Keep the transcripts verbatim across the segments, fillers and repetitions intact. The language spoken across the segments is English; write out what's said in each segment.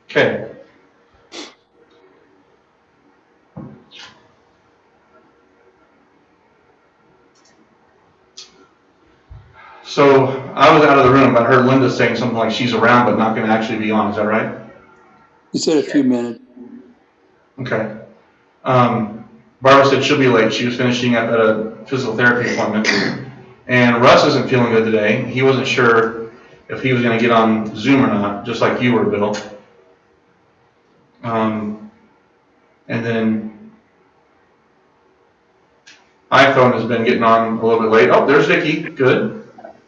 Okay. So I was out of the room, but I heard Linda saying something like she's around but not going to actually be on. Is that right? You said a few minutes. Okay. Um, Barbara said she'll be late. She was finishing up at a physical therapy appointment. And Russ isn't feeling good today. He wasn't sure if he was going to get on Zoom or not, just like you were, Bill. Um, and then iPhone has been getting on a little bit late. Oh, there's Vicki. Good.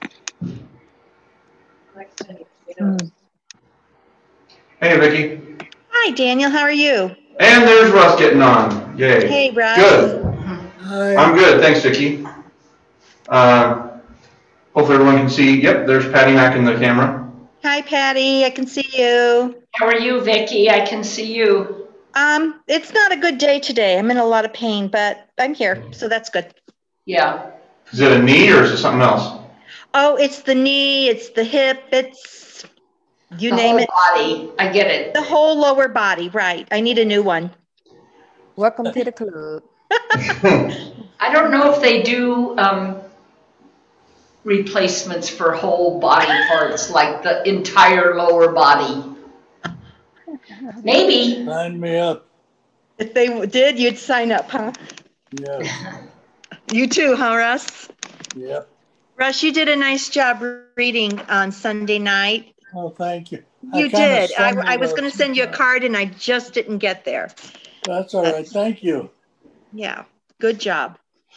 Mm. Hey, Vicki. Hi, Daniel. How are you? And there's Russ getting on. Yay. Hey, Russ. Good. Hi. I'm good. Thanks, Vicki. Uh, hopefully everyone can see. Yep, there's Patty Mack in the camera. Hi, Patty. I can see you. How are you, Vicki? I can see you. Um, it's not a good day today. I'm in a lot of pain, but I'm here, so that's good. Yeah. Is it a knee or is it something else? Oh, it's the knee, it's the hip, it's you the name whole it. body. I get it. The whole lower body, right. I need a new one. Welcome to the club. I don't know if they do um, replacements for whole body parts, like the entire lower body. Maybe. Sign me up. If they did, you'd sign up, huh? Yes. You too, huh, Russ? Yep. Russ, you did a nice job reading on Sunday night. Oh, thank you. You I kinda did. I, I stumbled was a going to few send you a times. card and I just didn't get there. That's all right. That's- Thank you. Yeah, good job.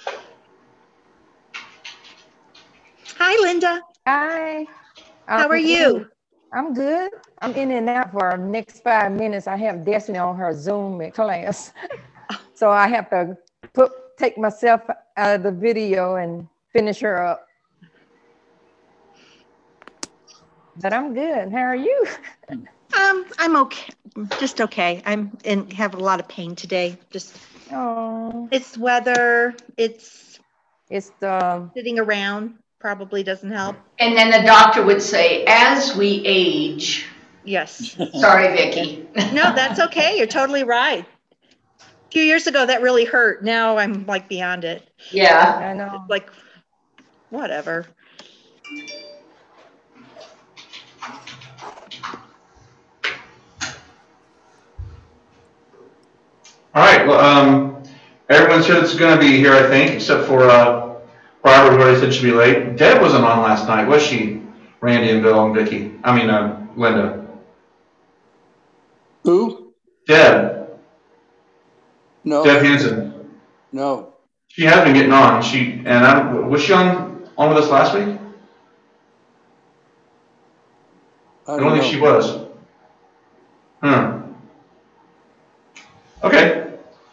Hi, Linda. Hi. How I'm are you? in- I'm good. I'm in and out for the next five minutes. I have Destiny on her Zoom class. So I have to put take myself out of the video and finish her up. But I'm good. How are you? Um, I'm okay. Just okay. I'm in have a lot of pain today. Just Oh, it's weather. It's it's the sitting around. Probably doesn't help. And then the doctor would say, as we age. Yes. Sorry, Vicki. No, that's okay. You're totally right. A few years ago, that really hurt. Now I'm like beyond it. Yeah. I know. It's like whatever. All right. Well, um, everyone's here that's going to be here, I think, except for uh, Barbara, who already said she'd be late. Deb wasn't on last night, was she? Randy and Bill and Vicki. I mean, uh, Linda. Who? Deb. No. Deb Hansen. No. She has been getting on. She and I was she on on with us last week? I I don't, don't think know. she was. Hmm. Okay.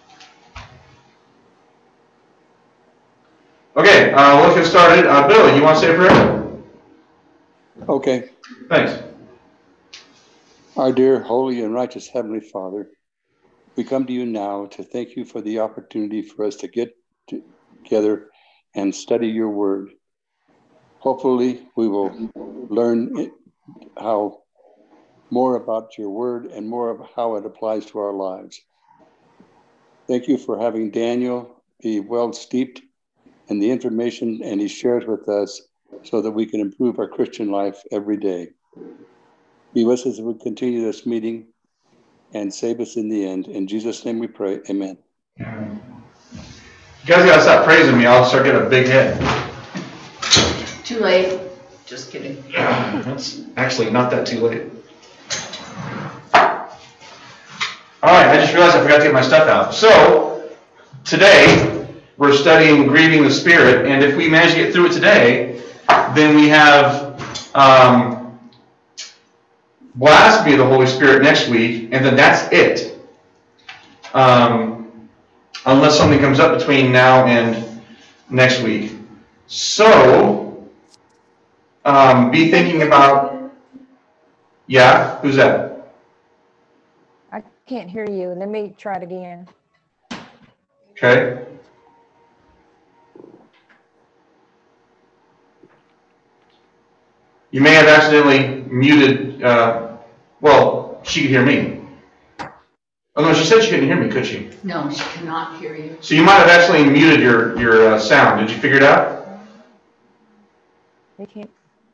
Okay, uh, let's get started. Uh, Bill, you want to say a prayer? Okay. Thanks. Our dear, holy, and righteous Heavenly Father, we come to you now to thank you for the opportunity for us to get together and study your word. Hopefully, we will learn how more about your word and more of how it applies to our lives. Thank you for having Daniel be well steeped in the information and he shares with us so that we can improve our Christian life every day. Be with us as we continue this meeting and save us in the end. In Jesus' name we pray, amen. You guys gotta stop praising me. I'll start getting a big head. Too late. Just kidding. That's actually not that too late. All right, I just realized I forgot to get my stuff out. So, today, we're studying grieving the Spirit, and if we manage to get through it today, then we have um, blasphemy of the Holy Spirit next week, and then that's it. Um, unless something comes up between now and next week. So, um, be thinking about, yeah, who's that? I can't hear you. Let me try it again. Okay. You may have accidentally muted, uh, well, she could hear me. Oh no, she said she couldn't hear me, could she? No, she cannot hear you. So you might have actually muted your, your uh, sound. Did you figure it out? They can't.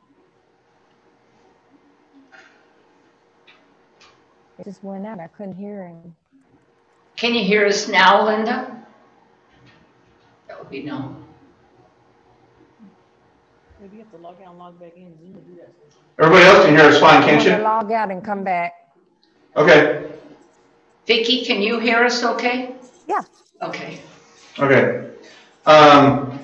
It just went out. I couldn't hear him. Can you hear us now, Linda? That would be no. Maybe you have to log out and log back in. Zoom will do that. Everybody else can hear us fine, I'm can't gonna you? log out and come back. Okay, Vicky, can you hear us okay? Yeah. Okay. okay. Um,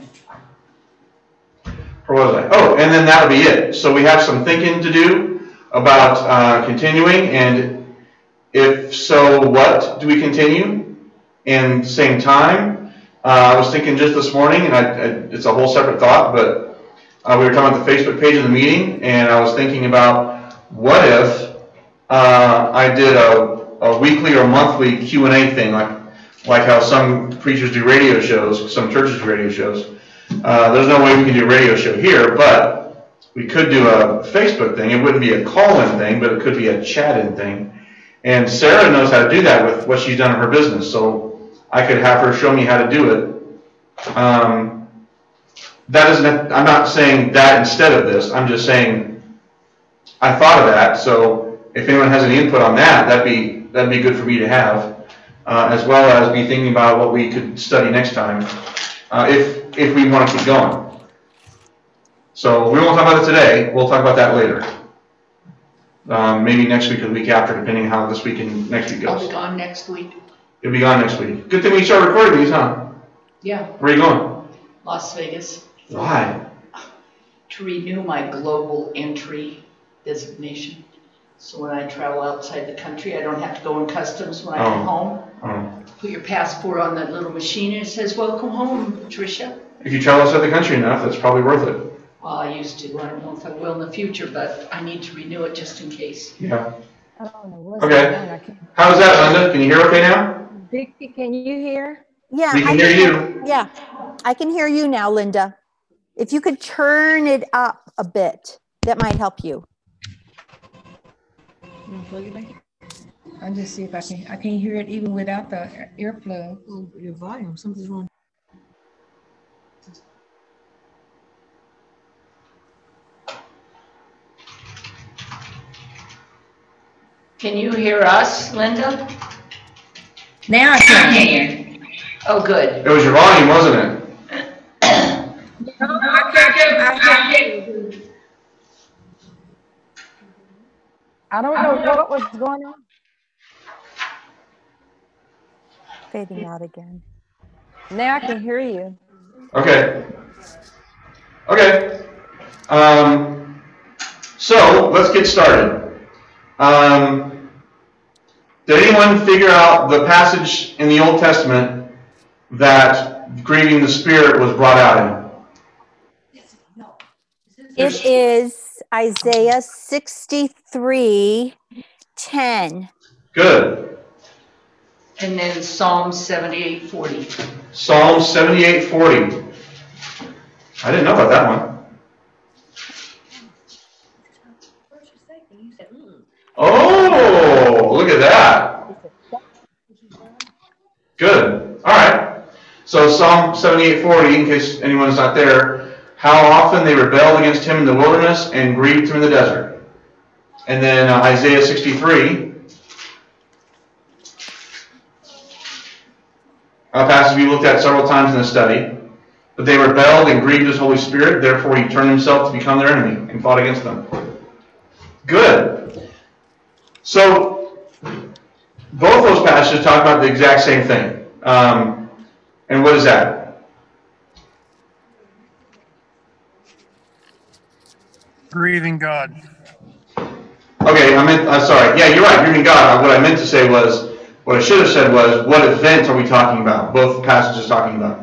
where was I? Oh, and then that'll be it. So we have some thinking to do about uh, continuing, and if so, what do we continue? And same time, uh, I was thinking just this morning, and I, I, it's a whole separate thought, but uh, we were talking about the Facebook page of the meeting, and I was thinking about what if uh, I did a, a weekly or monthly Q and A thing, like like how some preachers do radio shows, some churches do radio shows. Uh, there's no way we can do a radio show here, but we could do a Facebook thing. It wouldn't be a call-in thing, but it could be a chat-in thing. And Sarah knows how to do that with what she's done in her business, so I could have her show me how to do it. Um, that isn't, I'm not saying that instead of this. I'm just saying I thought of that. So if anyone has any input on that, that'd be that'd be good for me to have, uh, as well as be thinking about what we could study next time, uh, if if we want to keep going. So we won't talk about it today. We'll talk about that later. Um, maybe next week or the week after, depending how this week and next week I'll goes. be gone next week. You'll be gone next week. Good thing we start recording these, huh? Yeah, Where are you going? Las Vegas. Why? To renew my global entry designation. So when I travel outside the country, I don't have to go in customs when I come Oh. home. Oh. Put your passport on that little machine and it says, welcome home, Patricia. If you travel outside the country enough, that's probably worth it. Well, I used to. I don't know if I will in the future, but I need to renew it just in case. Yeah. I don't know what's Okay. going on. I can't. How's that, Linda? Can you hear okay now? Vicky, can you hear? Yeah. We can I hear you. Yeah, I can hear you now, Linda. If you could turn it up a bit, that might help you. You want to plug it back? I'll just see if I can. I can't hear it even without the earplug. Oh, your volume. Something's wrong. Can you hear us, Linda? Now I can. Oh, good. It was your volume, wasn't it? No, I can't. I can't. I don't know what was going on. Fading out again. Now I can hear you. Okay. Okay. Um, so let's get started. Um, did anyone figure out the passage in the Old Testament that grieving the Spirit was brought out in? It is Isaiah sixty-three ten. Good. And then Psalm seventy-eight forty. Psalm seventy-eight forty. I didn't know about that one. Oh, look at that. Good. All right. So Psalm seventy-eight forty, in case anyone's not there, how often they rebelled against him in the wilderness and grieved him in the desert. And then uh, Isaiah sixty-three, a passage we looked at several times in the study. But they rebelled and grieved his Holy Spirit, therefore he turned himself to become their enemy and fought against them. Good. So, both those passages talk about the exact same thing. Um, and what is that? Grieving God. Okay, I meant, uh, sorry. Yeah, you're right, grieving God. What I meant to say was, what I should have said was, what event are we talking about? Both passages talking about.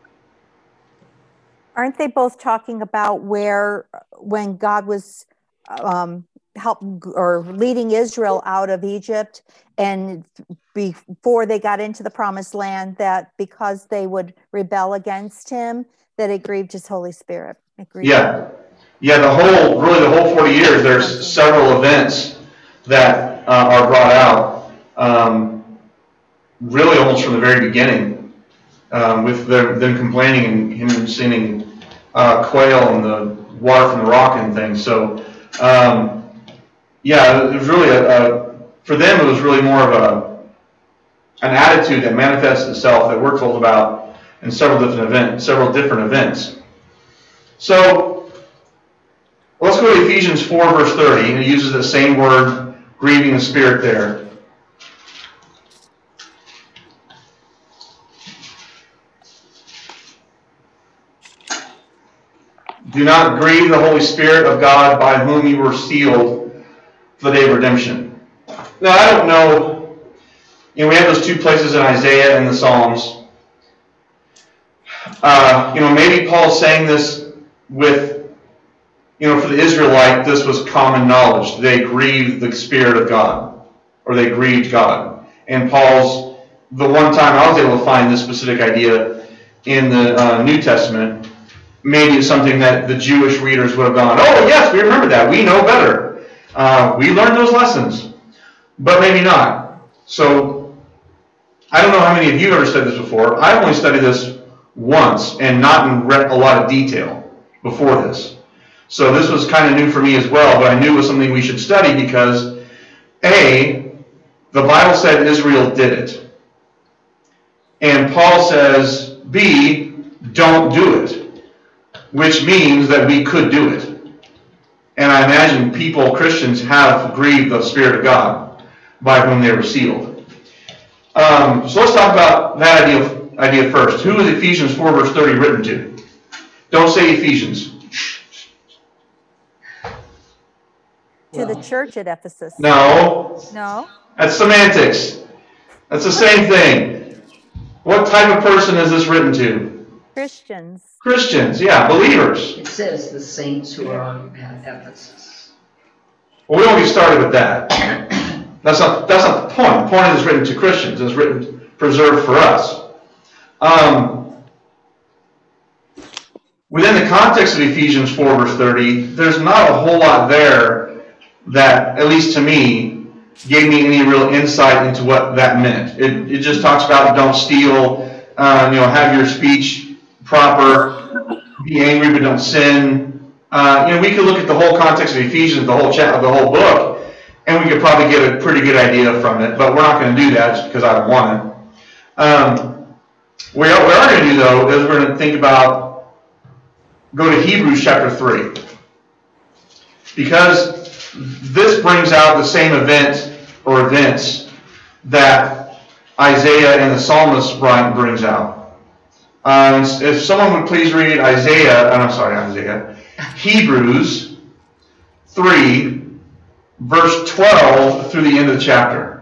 Aren't they both talking about where, when God was um, help or leading Israel out of Egypt, and before they got into the promised land, that because they would rebel against him, that it grieved his Holy Spirit? It grieved Yeah. Yeah, the whole, really the whole forty years, there's several events that uh, are brought out, um, really almost from the very beginning, um, with their, them complaining and him sending uh, quail and the water from the rock and things. So, um, yeah, it was really a, a, for them it was really more of a an attitude that manifests itself that we're told about in several different events, several different events. So let's go to Ephesians four, verse thirty, and it uses the same word, grieving the Spirit there. Do not grieve the Holy Spirit of God, by whom you were sealed for the day of redemption. Now, I don't know, you know, we have those two places in Isaiah and the Psalms. Uh, you know, maybe Paul's saying this with, you know, for the Israelite, this was common knowledge. They grieved the Spirit of God, or they grieved God. And Paul's, the one time I was able to find this specific idea in the uh, New Testament, maybe it's something that the Jewish readers would have gone, oh, yes, we remember that. We know better. Uh, we learned those lessons. But maybe not. So, I don't know how many of you have ever studied this before. I've only studied this once, and not in a lot of detail before this. So this was kind of new for me as well, but I knew it was something we should study because, A, the Bible said Israel did it. And Paul says, B, don't do it, which means that we could do it. And I imagine people, Christians, have grieved the Spirit of God by whom they were sealed. Um, so let's talk about that idea, idea first. Who is Ephesians four, verse thirty written to? Don't say Ephesians. To the church at Ephesus. No. No. That's semantics. That's the same thing. What type of person is this written to? Christians. Christians, yeah, believers. It says the saints who are at Ephesus. Well, we don't get started with that. That's not, that's not the point. The point is it's written to Christians. It's written, preserved for us. Um, within the context of Ephesians four, verse thirty, there's not a whole lot there that, at least to me, gave me any real insight into what that meant. It, it just talks about don't steal, uh, you know, have your speech proper, be angry but don't sin. Uh, you know, we could look at the whole context of Ephesians, the whole chat, the whole book, and we could probably get a pretty good idea from it, but we're not going to do that just because I don't want it. Um, what we are going to do, though, is we're going to think about, go to Hebrews chapter three. Because this brings out the same event or events that Isaiah and the psalmist brings out. Uh, if someone would please read Isaiah, I'm sorry, Isaiah, Hebrews three, verse twelve through the end of the chapter.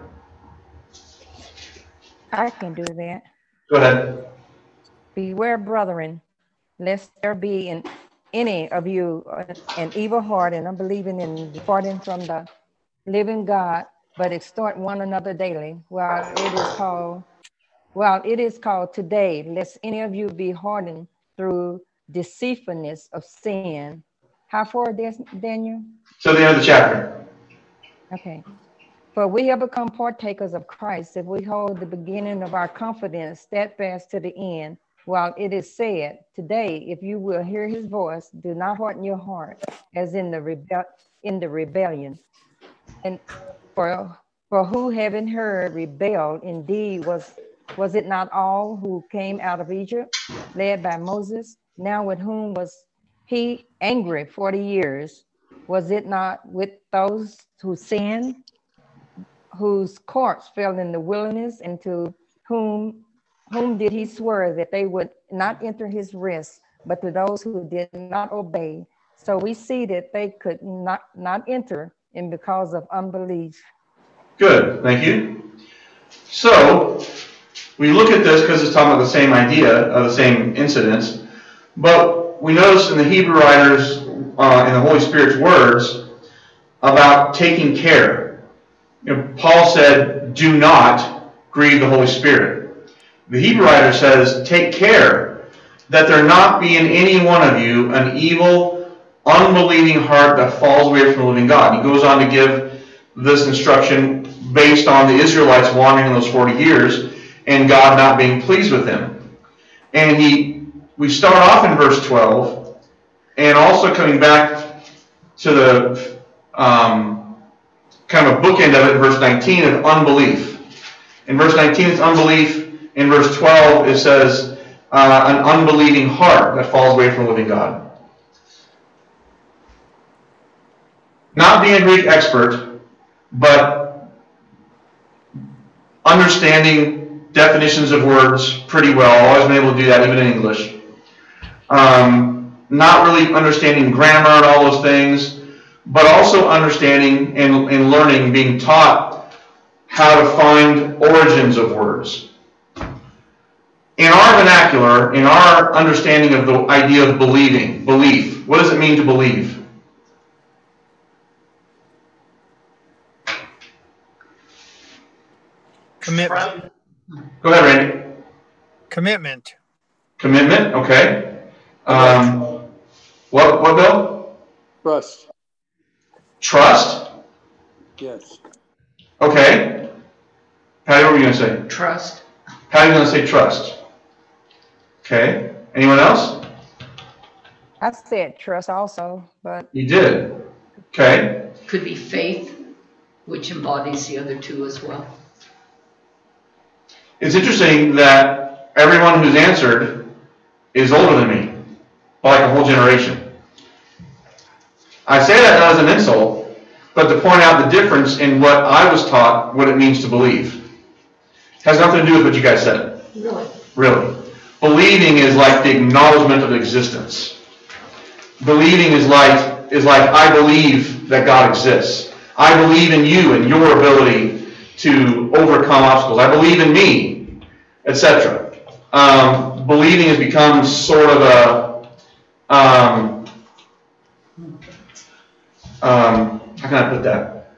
I can do that. Go ahead. Beware, brethren, lest there be in any of you an evil heart and unbelieving and departing from the living God, but extort one another daily, while it is called, while it is called today, lest any of you be hardened through deceitfulness of sin. How far, Daniel? So the end of the chapter. Okay. For we have become partakers of Christ if we hold the beginning of our confidence steadfast to the end. While it is said, today, if you will hear his voice, do not harden your heart, as in the rebel in the rebellion. And for for who having heard rebelled, indeed was was it not all who came out of Egypt, led by Moses? Now with whom was he angry forty years? Was it not with those who sinned, whose corpse fell in the wilderness, and to whom whom did he swear that they would not enter his rest, but to those who did not obey? So we see that they could not, not enter, and because of unbelief. Good, thank you. So, we look at this because it's talking about the same idea, of the same incidents, but we notice in the Hebrew writers, uh, in the Holy Spirit's words, about taking care. You know, Paul said, do not grieve the Holy Spirit. The Hebrew writer says, take care that there not be in any one of you an evil, unbelieving heart that falls away from the living God. He goes on to give this instruction based on the Israelites wandering those forty years and God not being pleased with them. And he, we start off in verse twelve, and also coming back to the um, kind of a bookend of it in verse nineteen of unbelief. In verse nineteen, it's unbelief. In verse twelve, it says uh, an unbelieving heart that falls away from the living God. Not being a Greek expert, but understanding definitions of words pretty well. Always been able to do that, even in English. Um, not really understanding grammar and all those things, but also understanding and, and learning, being taught how to find origins of words. In our vernacular, in our understanding of the idea of believing, belief, what does it mean to believe? Commitment. Go ahead, Randy. Commitment. Commitment, okay. Um, what, what, Bill? Trust. Trust? Yes. Okay. Patty, what were you going to say? Trust. Patty's going to say trust. Okay. Anyone else? I said trust also, but You did. Okay. Could be faith, which embodies the other two as well. It's interesting that everyone who's answered is older than me, by like a whole generation. I say that not as an insult, but to point out the difference in what I was taught, what it means to believe. It has nothing to do with what you guys said. Really? Really. Believing is like the acknowledgement of existence. Believing is like, is like I believe that God exists. I believe in you and your ability to overcome obstacles. I believe in me, et cetera. Um, believing has become sort of a, um, um, how can I put that?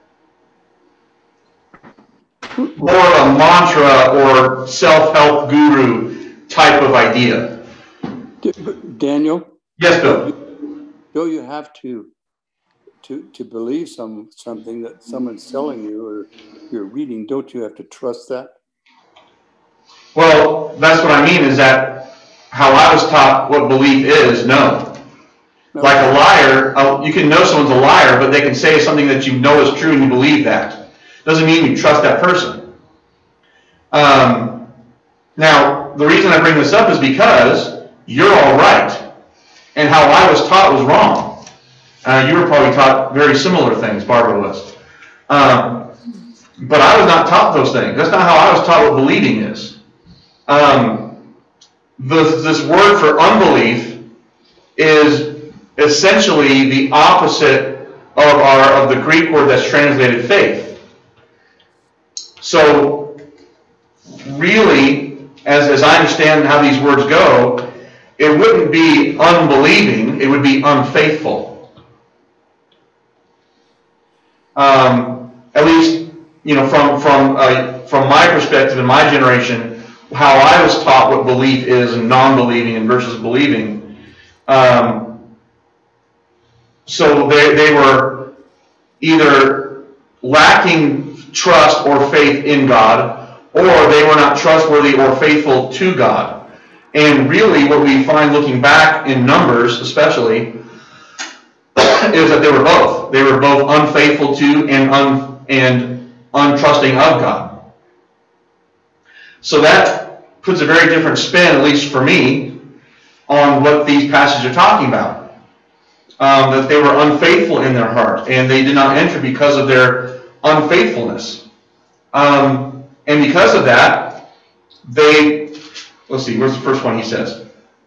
More of a mantra or self-help guru type of idea. Daniel? Yes, Bill? Don't you have to to to believe some something that someone's telling you or you're reading? Don't you have to trust that? Well, that's what I mean is that how I was taught what belief is, no. No. Like a liar, uh, you can know someone's a liar, but they can say something that you know is true and you believe that. Doesn't mean you trust that person. Um, now, the reason I bring this up is because you're all right. And how I was taught was wrong. Uh, you were probably taught very similar things, Barbara was. Um, but I was not taught those things. That's not how I was taught what believing is. Um, this, this word for unbelief is essentially the opposite of, our, of the Greek word that's translated faith. So, really, as, as I understand how these words go, it wouldn't be unbelieving, it would be unfaithful. Um, at least, you know, from from uh, from my perspective in my generation, how I was taught what belief is and non-believing and versus believing. Um, so they they were either lacking trust or faith in God, or they were not trustworthy or faithful to God. And really what we find looking back in Numbers especially is that they were both. They were both unfaithful to and, un, and untrusting of God. So that puts a very different spin, at least for me, on what these passages are talking about. Um, that they were unfaithful in their heart and they did not enter because of their unfaithfulness. Um, and because of that, they... Let's see, where's the first one he says?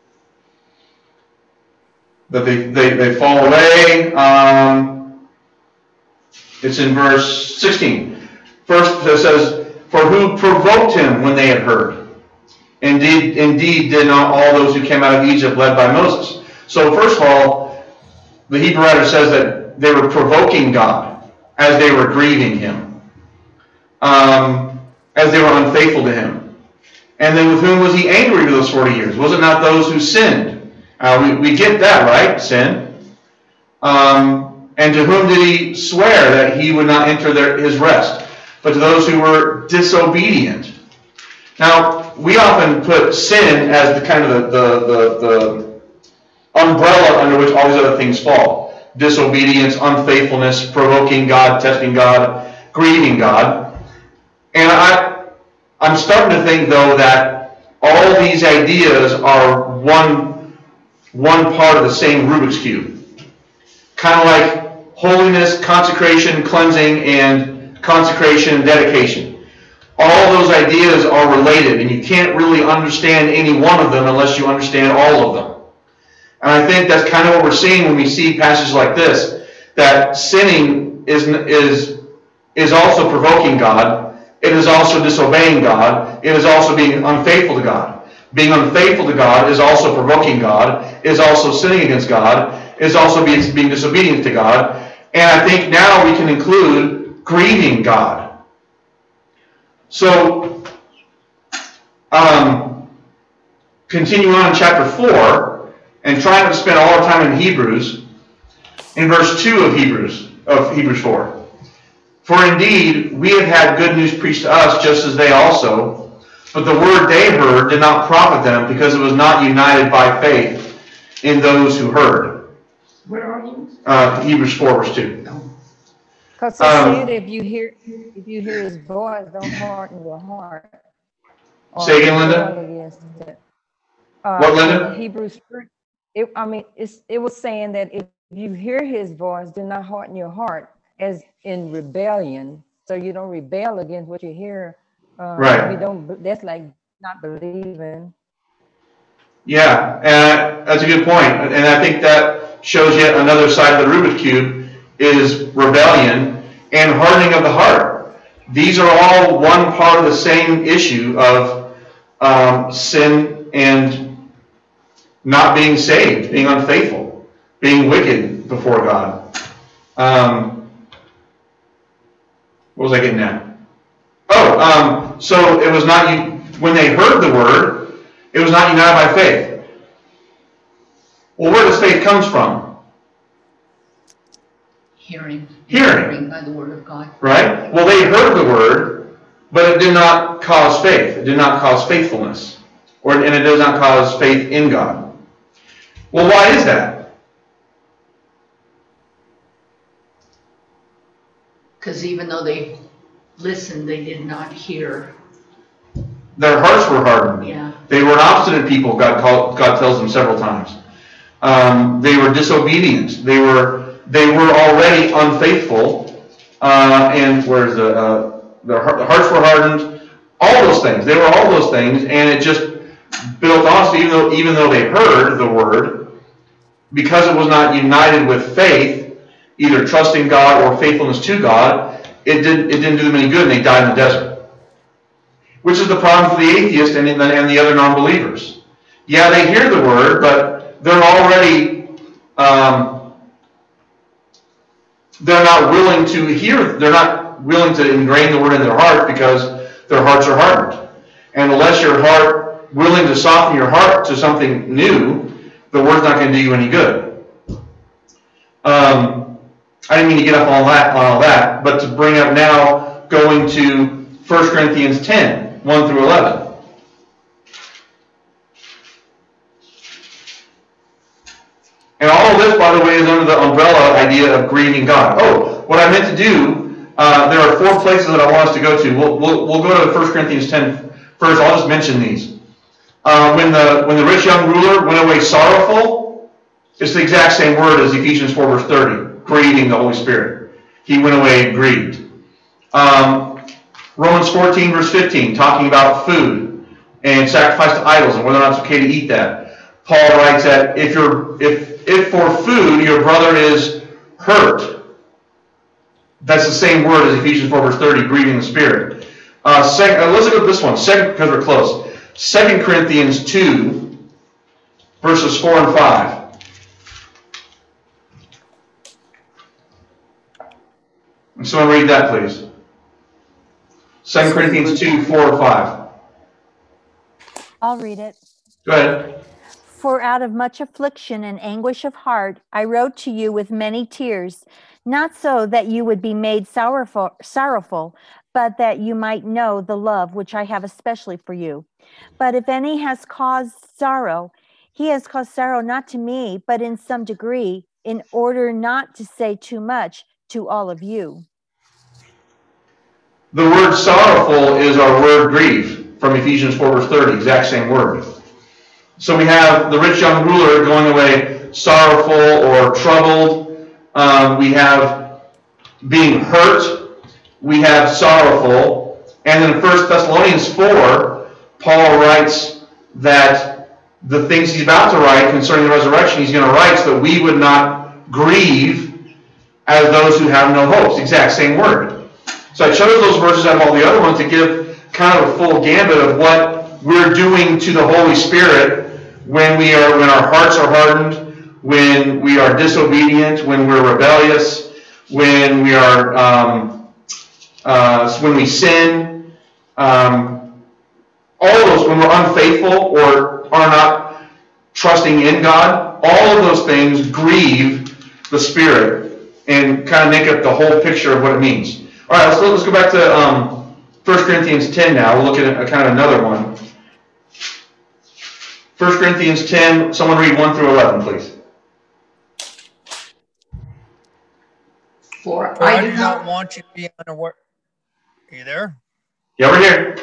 That they, they, they fall away. Um, it's in verse sixteen. First it says, for who provoked him when they had heard? Indeed, indeed did not all those who came out of Egypt led by Moses. So first of all, the Hebrew writer says that they were provoking God as they were grieving him. Um, as they were unfaithful to him. And then with whom was he angry for those forty years? Was it not those who sinned? Uh, we, we get that, right? Sin. Um, and And to whom did he swear that he would not enter their, his rest? But to those who were disobedient. Now, we often put sin as the kind of the, the, the, the umbrella under which all these other things fall. Disobedience, unfaithfulness, provoking God, testing God, grieving God. And I, I'm starting to think, though, that all these ideas are one, one part of the same Rubik's Cube. Kind of like holiness, consecration, cleansing, and consecration and dedication. All those ideas are related, and you can't really understand any one of them unless you understand all of them. And I think that's kind of what we're seeing when we see passages like this, that sinning is, is, is also provoking God. It is also disobeying God. It is also being unfaithful to God. Being unfaithful to God is also provoking God, is also sinning against God, is also being, being disobedient to God. And I think now we can include grieving God. So, um, continue on in chapter four, and trying to spend all our time in Hebrews, in verse two of Hebrews, of Hebrews four. For indeed, we have had good news preached to us, just as they also, but the word they heard did not profit them, because it was not united by faith in those who heard. Where are you? Uh, Hebrews four, verse two. Because it Um, said if you hear if you hear his voice, don't harden your heart. Or Say again, Linda? rebel against it. Uh, What, Linda? In Hebrews three, it, I mean, it's, it was saying that if you hear his voice, do not harden your heart as in rebellion. So you don't rebel against what you hear. Uh, Right. We don't. That's like not believing. Yeah, and that's a good point. And I think that shows yet another side of the Rubik's Cube is rebellion and hardening of the heart. These are all one part of the same issue of um, sin and not being saved, being unfaithful, being wicked before God. Um, what was I getting at? Oh, um, so it was not, you, when they heard the word, it was not united by faith. Well, where does faith comes from? Hearing. Hearing. Hearing by the word of God. Right? Well, they heard the word, but it did not cause faith. It did not cause faithfulness. Or, and it does not cause faith in God. Well, why is that? Because even though they listened, they did not hear. Their hearts were hardened. Yeah. They were obstinate people, God, called, God tells them several times. Um, they were disobedient. They were they were already unfaithful. Uh, and where's the, uh, their hearts were hardened. All those things. They were all those things, and it just built on. So even though even though they heard the word, because it was not united with faith, either trusting God or faithfulness to God, it didn't it didn't do them any good, and they died in the desert. Which is the problem for the atheist and the, and the other non-believers. Yeah, they hear the word, but they're already um, they're not willing to hear. They're not willing to ingrain the word in their heart because their hearts are hardened. And unless your heart willing to soften your heart to something new, the word's not going to do you any good. Um, I didn't mean to get up on that on all that, but to bring up now going to First Corinthians ten, one through eleven. And all of this, by the way, is under the umbrella idea of grieving God. Oh, what I meant to do, uh, there are four places that I want us to go to. We'll, we'll, we'll go to First Corinthians ten first. I'll just mention these. Uh, when the when the rich young ruler went away sorrowful, it's the exact same word as Ephesians four, verse thirty, grieving the Holy Spirit. He went away grieved. Um, Romans fourteen, verse fifteen, talking about food and sacrifice to idols and whether or not it's okay to eat that. Paul writes that if you're if if for food your brother is hurt, that's the same word as Ephesians four, verse thirty, grieving the Spirit. Uh, second, uh, let's look at this one, second, because we're close. Second Corinthians two, verses four and five. And someone read that, please. Second Corinthians two, four and five. I'll read it. Go ahead. For out of much affliction and anguish of heart, I wrote to you with many tears, not so that you would be made sorrowful, sorrowful, but that you might know the love which I have especially for you. But if any has caused sorrow, he has caused sorrow not to me, but in some degree, in order not to say too much to all of you. The word sorrowful is our word grieve from Ephesians four verse thirty, exact same word. So we have the rich young ruler going away sorrowful or troubled. Um, we have being hurt. We have sorrowful. And then in First Thessalonians four, Paul writes that the things he's about to write concerning the resurrection, he's going to write so that we would not grieve as those who have no hopes. Exact same word. So I chose those verses out of all the other ones to give kind of a full gambit of what we're doing to the Holy Spirit when we are, when our hearts are hardened, when we are disobedient, when we're rebellious, when we are, um, uh, when we sin, um, all of those, when we're unfaithful or are not trusting in God, all of those things grieve the Spirit and kind of make up the whole picture of what it means. All right, let's, let's go back to um, First Corinthians ten now. We'll look at a, kind of another one. First Corinthians ten, someone read one through eleven, please. For For I I do do not not want you to be unaware. Are you there? Yeah, we're here.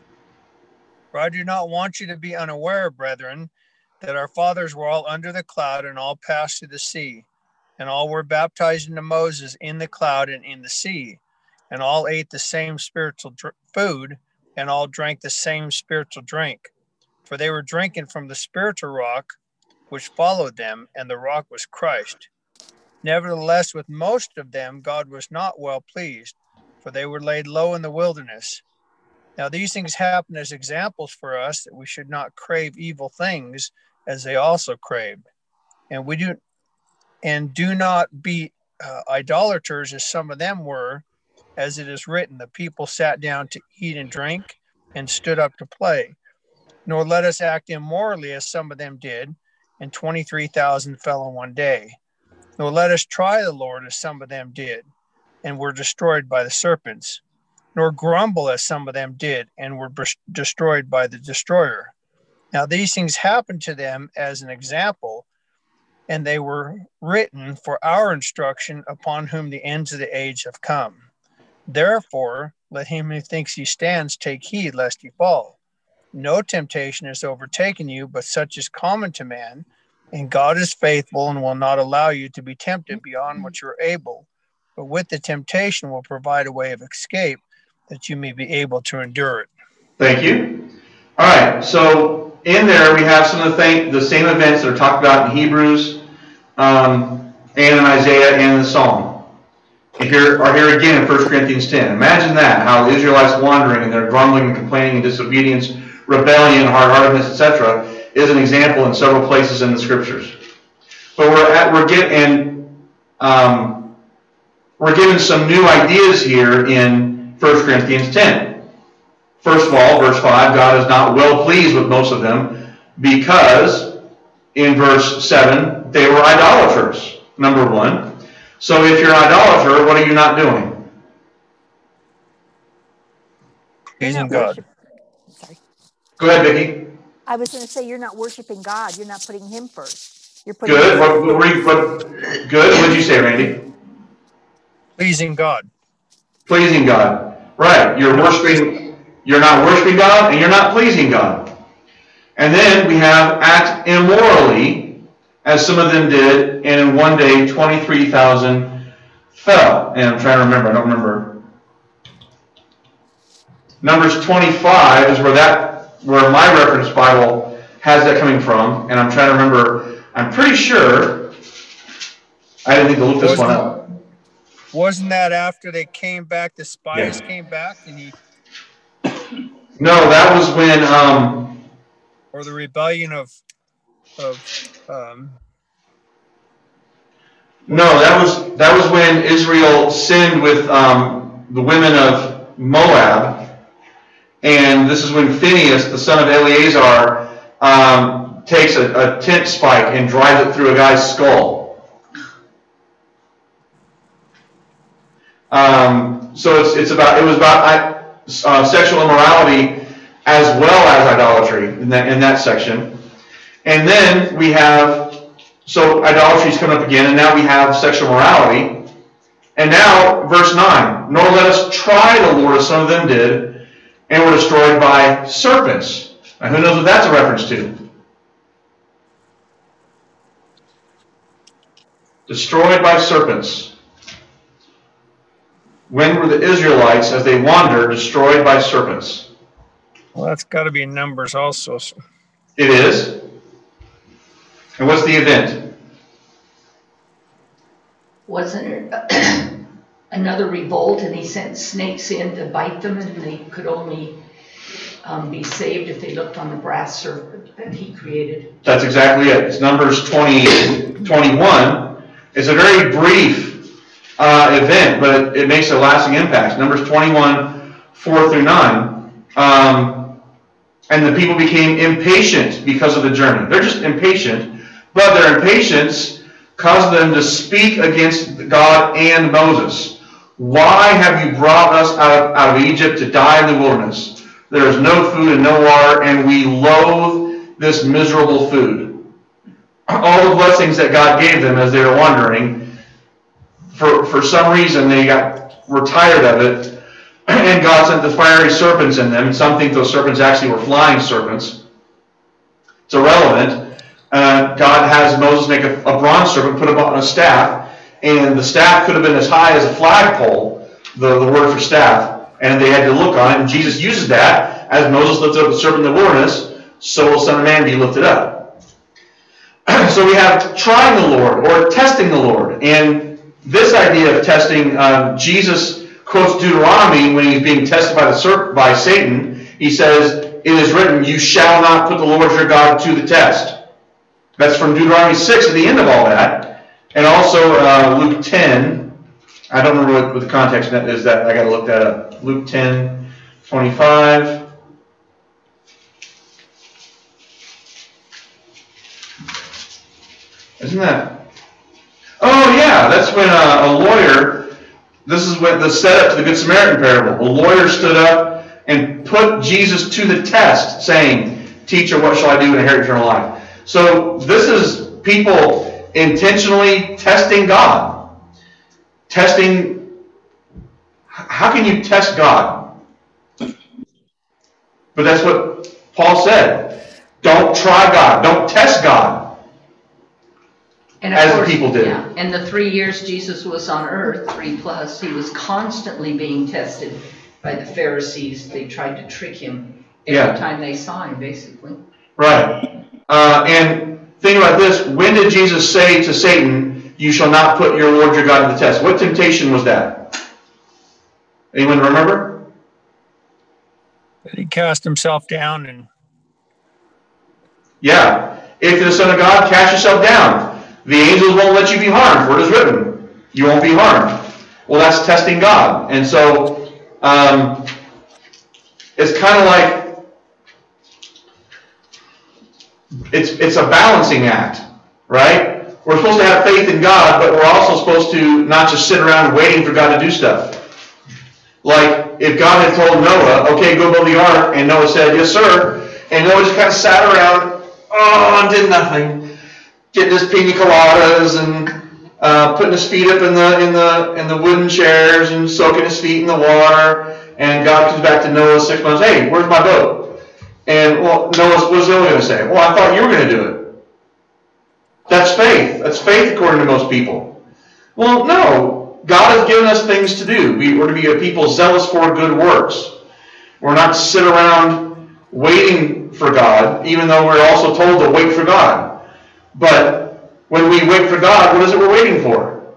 For I do not want you to be unaware, brethren, that our fathers were all under the cloud and all passed through the sea, and all were baptized into Moses in the cloud and in the sea, and all ate the same spiritual dr- food, and all drank the same spiritual drink. For they were drinking from the spiritual rock which followed them, and the rock was Christ. Nevertheless, with most of them God was not well pleased, for they were laid low in the wilderness. Now these things happen as examples for us, that we should not crave evil things as they also craved. And we do and do not be uh, idolaters as some of them were, as it is written, the people sat down to eat and drink and stood up to play. Nor let us act immorally as some of them did, and twenty-three thousand fell in one day. Nor let us try the Lord as some of them did, and were destroyed by the serpents. Nor grumble as some of them did, and were destroyed by the destroyer. Now these things happened to them as an example, and they were written for our instruction, upon whom the ends of the age have come. Therefore, let him who thinks he stands take heed lest he fall. No temptation has overtaken you, but such is common to man, and God is faithful and will not allow you to be tempted beyond what you are able, but with the temptation will provide a way of escape, that you may be able to endure it. Thank you. All right, so in there we have some of the, th- the same events that are talked about in Hebrews, um, and in Isaiah, and in the Psalm. Here are here again in First Corinthians ten. Imagine that, how the Israelites wandering and their grumbling and complaining and disobedience, rebellion, hard-heartedness, et cetera, is an example in several places in the Scriptures. But we're at we're getting um, we're given some new ideas here in First Corinthians ten. First of all, verse five, God is not well pleased with most of them because, in verse seven, they were idolaters, number one. So if you're an idolater, what are you not doing? Pleasing not God. worship- Sorry. Go ahead, Vicki. I was going to say, you're not worshiping God. You're not putting him first. You're putting Good. him What, what, what, what, good. What did you say, Randy? Pleasing God. Pleasing God. Right. You're worshiping. You're not worshiping God, and you're not pleasing God. And then we have act immorally, as some of them did, and in one day twenty-three thousand fell. And I'm trying to remember. I don't remember. Numbers twenty-five is where that, where my reference Bible has that coming from, and I'm trying to remember. I'm pretty sure. I didn't need to look this Wasn't- one up. Wasn't that after they came back, the spies Yeah. came back, and he, No, that was when. Um, or the rebellion of, of, um, no, that was that was when Israel sinned with um, the women of Moab, and this is when Phinehas, the son of Eleazar, um, takes a, a tent spike and drives it through a guy's skull. Um, so it's, it's about, it was about uh, sexual immorality as well as idolatry in that, in that section. And then we have, so idolatry is coming up again, and now we have sexual morality. And now, verse nine, nor let us try the Lord as some of them did, and were destroyed by serpents. Now, who knows what that's a reference to? Destroyed by serpents. When were the Israelites, as they wandered, destroyed by serpents? Well, that's got to be Numbers also. It is. And what's the event? Wasn't there another revolt and he sent snakes in to bite them and they could only um, be saved if they looked on the brass serpent that he created? That's exactly it. It's Numbers twenty, twenty-one. It's a very brief uh, event, but it, it makes a lasting impact. Numbers twenty-one, four through nine. Um, and the people became impatient because of the journey. They're just impatient, but their impatience caused them to speak against God and Moses. Why have you brought us out of, out of Egypt to die in the wilderness? There is no food and no water, and we loathe this miserable food. All the blessings that God gave them as they were wandering, for, for some reason they got were tired of it, and God sent the fiery serpents in them. Some think those serpents actually were flying serpents. It's irrelevant. Uh, God has Moses make a, a bronze serpent, put it on a staff, and the staff could have been as high as a flagpole, the, the word for staff, and they had to look on it, and Jesus uses that. As Moses lifted up the serpent in the wilderness, so will the Son of Man be lifted up. So we have trying the Lord, or testing the Lord, and this idea of testing, um, Jesus quotes Deuteronomy when he's being tested by, the serp- by Satan. He says, it is written, you shall not put the Lord your God to the test. That's from Deuteronomy six at the end of all that. And also uh, Luke ten. I don't remember what, what the context is that. I got to look that up. Luke ten, twenty-five. Isn't that? Oh yeah, that's when uh, a lawyer, this is what the setup to the Good Samaritan parable. A lawyer stood up and put Jesus to the test, saying, teacher, what shall I do to inherit eternal life? So this is people intentionally testing God. Testing, how can you test God? But that's what Paul said. Don't try God. Don't test God. And of as course, the people did. Yeah, and the three years Jesus was on earth, three plus, he was constantly being tested by the Pharisees. They tried to trick him every Yeah. time they saw him, basically. Right. Uh, and think about this. When did Jesus say to Satan, you shall not put your Lord your God to the test? What temptation was that? Anyone remember? He cast himself down and Yeah. If you're the Son of God, cast yourself down. The angels won't let you be harmed, for it is written, you won't be harmed. Well, that's testing God. And so, um, it's kind of like, it's, it's a balancing act, right? We're supposed to have faith in God, but we're also supposed to not just sit around waiting for God to do stuff. Like, if God had told Noah, okay, go build the ark, and Noah said, yes, sir, and Noah just kind of sat around, oh, and did nothing. Getting his pina coladas and uh, putting his feet up in the in the in the wooden chairs and soaking his feet in the water. And God comes back to Noah six months. Hey, where's my boat? And well, Noah, what's Noah going to say? Well, I thought you were going to do it. That's faith. That's faith according to most people. Well, no. God has given us things to do. We, we're to be a people zealous for good works. We're not to sit around waiting for God, even though we're also told to wait for God. But when we wait for God, what is it we're waiting for?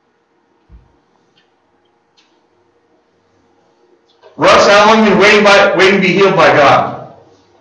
Russ, how long have you been waiting, by, waiting to be healed by God?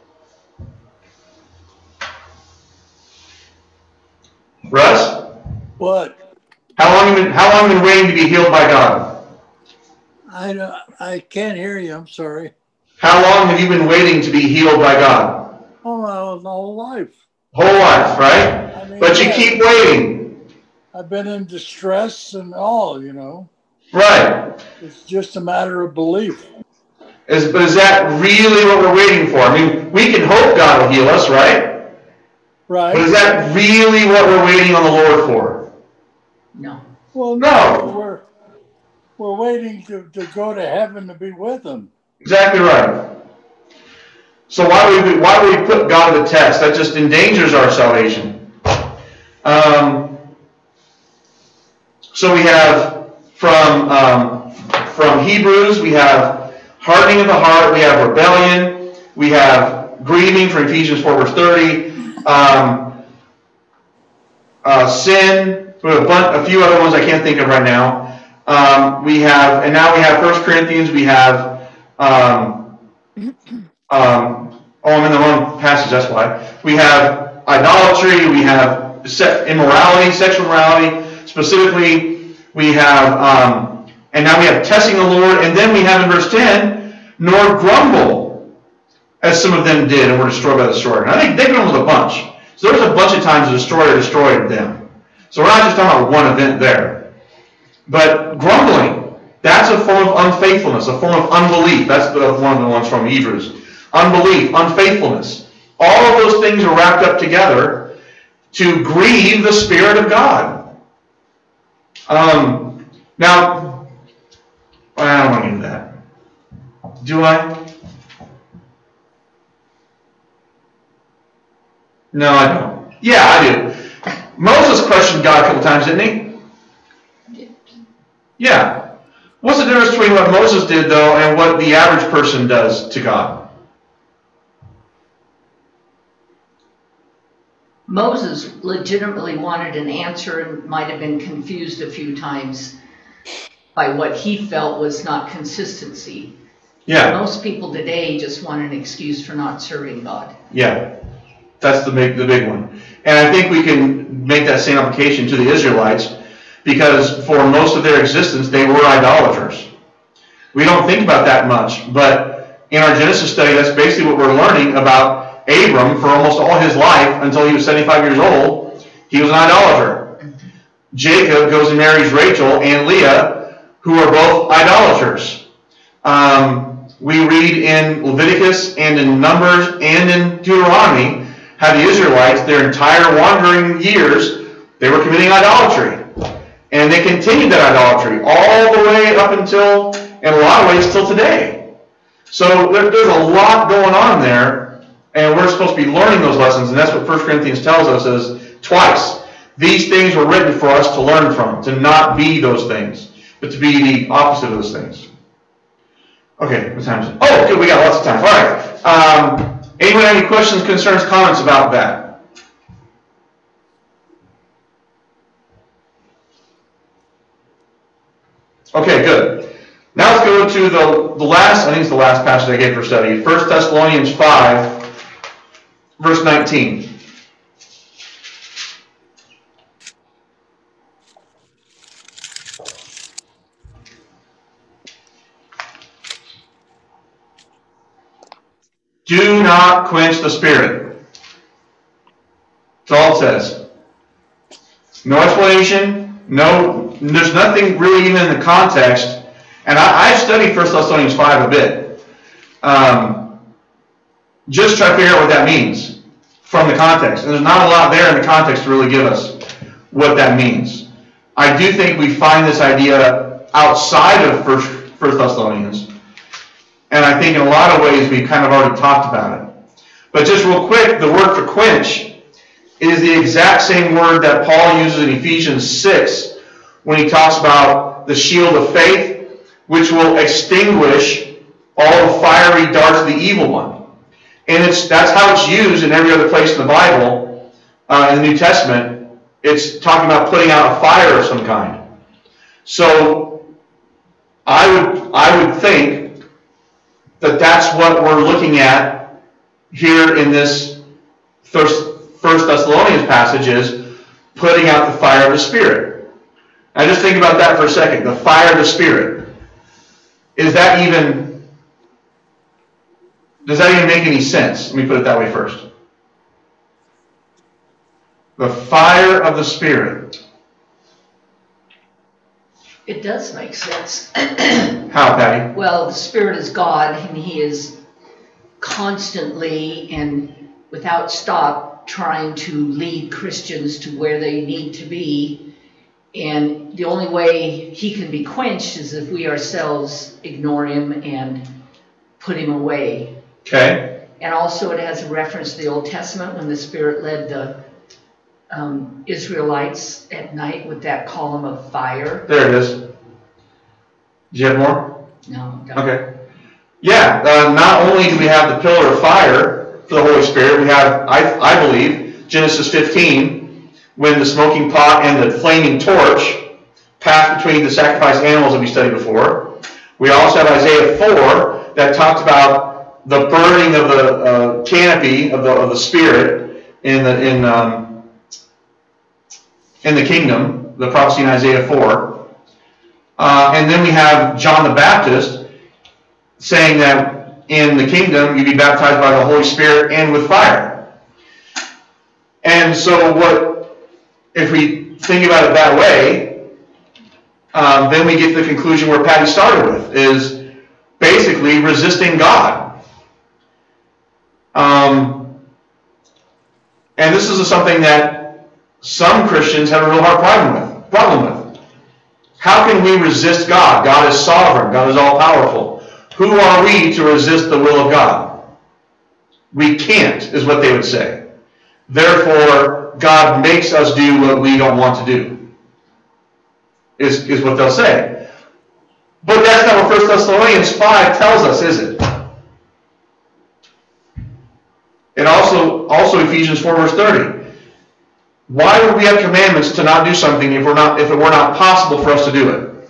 Russ? What? How long have you been, how long have you been waiting to be healed by God? I don't, I can't hear you. I'm sorry. How long have you been waiting to be healed by God? Oh, my whole life. Whole life, right? I mean, But you yeah, keep waiting. I've been in distress and all, you know. Right. It's just a matter of belief. Is, but is that really what we're waiting for? I mean, we can hope God will heal us, right? Right. But is that really what we're waiting on the Lord for? No. Well, no, No. we're we're waiting to, to go to heaven to be with him. Exactly right. So why would we why would we put God to the test? That just endangers our salvation. Um, so we have from um, from Hebrews, we have hardening of the heart, we have rebellion, we have grieving from Ephesians four verse thirty, um, uh, sin. We have a, bunch, a few other ones I can't think of right now. Um, we have, and now we have First Corinthians. We have. Um, um, oh, I'm in the wrong passage. That's why. We have idolatry. We have immorality, sexual immorality. Specifically, we have, um, and now we have testing the Lord. And then we have in verse ten, nor grumble, as some of them did and were destroyed by the destroyer. And I think they've gone with a bunch. So there was a bunch of times the destroyer destroyed them. So we're not just talking about one event there. But grumbling, that's a form of unfaithfulness, a form of unbelief. That's the, one of the ones from Hebrews. Unbelief, unfaithfulness. All of those things are wrapped up together to grieve the Spirit of God. Um, now, I don't want to do that. Do I? No, I don't. Yeah, I do. Moses questioned God a couple times, didn't he? Yeah. What's the difference between what Moses did, though, and what the average person does to God? Moses legitimately wanted an answer and might have been confused a few times by what he felt was not consistency. Yeah. Most people today just want an excuse for not serving God. Yeah. That's the big, the big one. And I think we can make that same application to the Israelites, because for most of their existence, they were idolaters. We don't think about that much, but in our Genesis study, that's basically what we're learning about Abram for almost all his life until he was seventy-five years old. He was an idolater. Jacob goes and marries Rachel and Leah, who are both idolaters. Um, we read in Leviticus and in Numbers and in Deuteronomy how the Israelites, their entire wandering years, they were committing idolatry. And they continued that idolatry all the way up until, in a lot of ways, till today. So there, there's a lot going on there, and we're supposed to be learning those lessons, and that's what First Corinthians tells us is twice. These things were written for us to learn from, to not be those things, but to be the opposite of those things. Okay, what time is it? Oh, good, we got lots of time. All right. Um, anyone have any questions, concerns, comments about that? Okay, good. Now let's go to the, the last, I think it's the last passage I gave for study, First Thessalonians five, verse nineteen. Do not quench the Spirit. That's all it says. No explanation, no, there's nothing really even in the context. And I, I've studied First Thessalonians five a bit. Um, just try to figure out what that means from the context. And there's not a lot there in the context to really give us what that means. I do think we find this idea outside of First, First Thessalonians. And I think in a lot of ways we've kind of already talked about it. But just real quick, the word for quench is the exact same word that Paul uses in Ephesians six when he talks about the shield of faith, which will extinguish all the fiery darts of the evil one. And it's that's how it's used in every other place in the Bible, uh, in the New Testament. It's talking about putting out a fire of some kind. So I would I would think that that's what we're looking at here in this First Thessalonians passage, is putting out the fire of the Spirit. Now just think about that for a second. The fire of the Spirit. Is that even, does that even make any sense? Let me put it that way first. The fire of the Spirit. It does make sense. How, Patty? Well, the Spirit is God, and He is constantly and without stop trying to lead Christians to where they need to be. And the only way He can be quenched is if we ourselves ignore Him and put Him away. Okay. And also it has a reference to the Old Testament when the Spirit led the um, Israelites at night with that column of fire. There it is. Do you have more? No. Don't. Okay. Yeah, uh, not only do we have the pillar of fire for the Holy Spirit, we have, I, I believe, Genesis fifteen, when the smoking pot and the flaming torch passed between the sacrificed animals that we studied before. We also have Isaiah four that talks about the burning of the uh, canopy of the, of the Spirit in the, in, um, in the kingdom, the prophecy in Isaiah four. Uh, and then we have John the Baptist saying that in the kingdom you'd be baptized by the Holy Spirit and with fire. And so what, if we think about it that way, um, then we get to the conclusion where Patty started with, is basically resisting God. Um, and this is something that some Christians have a real hard problem with. Problem with. How can we resist God? God is sovereign. God is all-powerful. Who are we to resist the will of God? We can't, is what they would say. Therefore, God makes us do what we don't want to do, is, is what they'll say. But that's not what First Thessalonians five tells us, is it? And also, also Ephesians four, verse thirty. Why would we have commandments to not do something if we're not, if it were not possible for us to do it?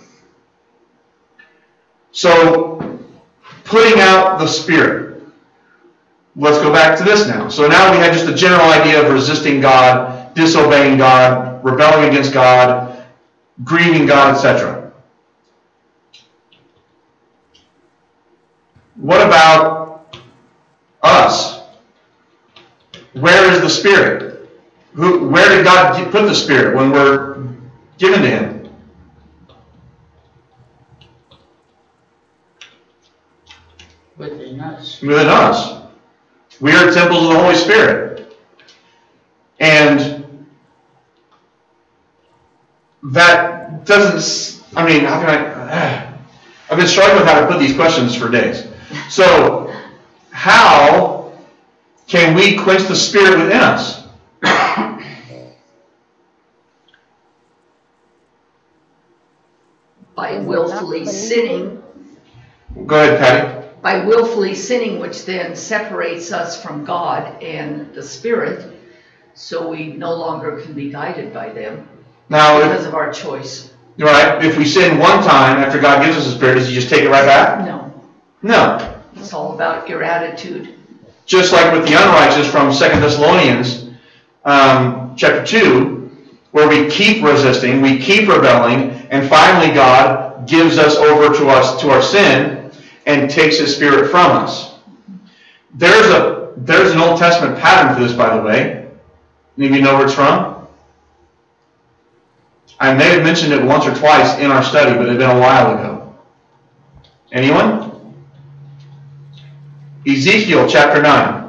So, putting out the Spirit. Let's go back to this now. So now we have just a general idea of resisting God, disobeying God, rebelling against God, grieving God, et cetera. What about us? Where is the Spirit? Who, where did God put the Spirit when we're given to Him? Within us. Within us. We are temples of the Holy Spirit. And that doesn't, I mean, how can I, I've been struggling with how to put these questions for days. So, how can we quench the Spirit within us? By willfully sinning. Go ahead, Patty. By willfully sinning, which then separates us from God and the Spirit, so we no longer can be guided by them now, because if, of our choice. Right. If we sin one time after God gives us the Spirit, does He just take it right back? No. No. It's all about your attitude. Just like with the unrighteous from Second Thessalonians um, chapter two, where we keep resisting, we keep rebelling, and finally God gives us over to us to our sin and takes His Spirit from us. There's a there's an Old Testament pattern for this, by the way. Any of you know where it's from? I may have mentioned it once or twice in our study, but it's been a while ago. Anyone? Ezekiel chapter nine.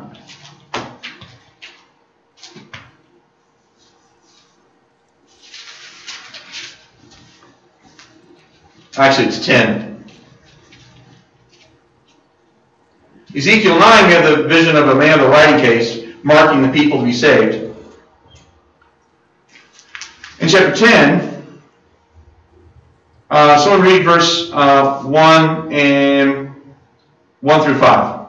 Actually, it's ten. Ezekiel nine, we have the vision of a man with a writing case marking the people to be saved. In chapter ten, uh, someone read verse uh, one and one through five.